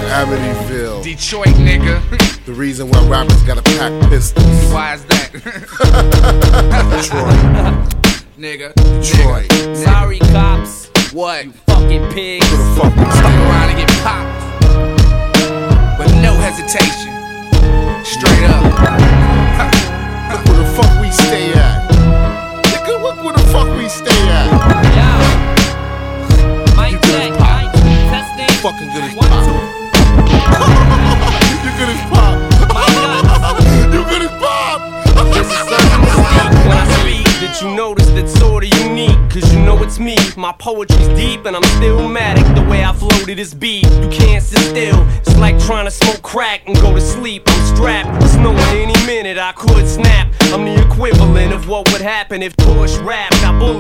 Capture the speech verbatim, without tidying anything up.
Amityville, Detroit, nigga. the reason why rappers gotta pack pistols. Why is that? Detroit, Nigga. Detroit. Nigga. Sorry, cops. What? You fucking pigs. Who the fuck we Fuck stay around and get popped. With no hesitation. Straight up. Look where the fuck we stay at. Nigga, look where the fuck we stay at. Yo. Mic You good check. as pop. Mic testing. Fucking good as One, pop. two. You good as pop. My nuts. You good as pop. This is something mystique when I speak that you notice that's sorta unique. Cause you know it's me, my poetry's deep and I'm still matic the way I floated this beat. You can't sit still, it's like trying to smoke crack and go to sleep. I'm strapped, it's knowing any minute I could snap. I'm the equivalent of what would happen if Bush rapped. I bully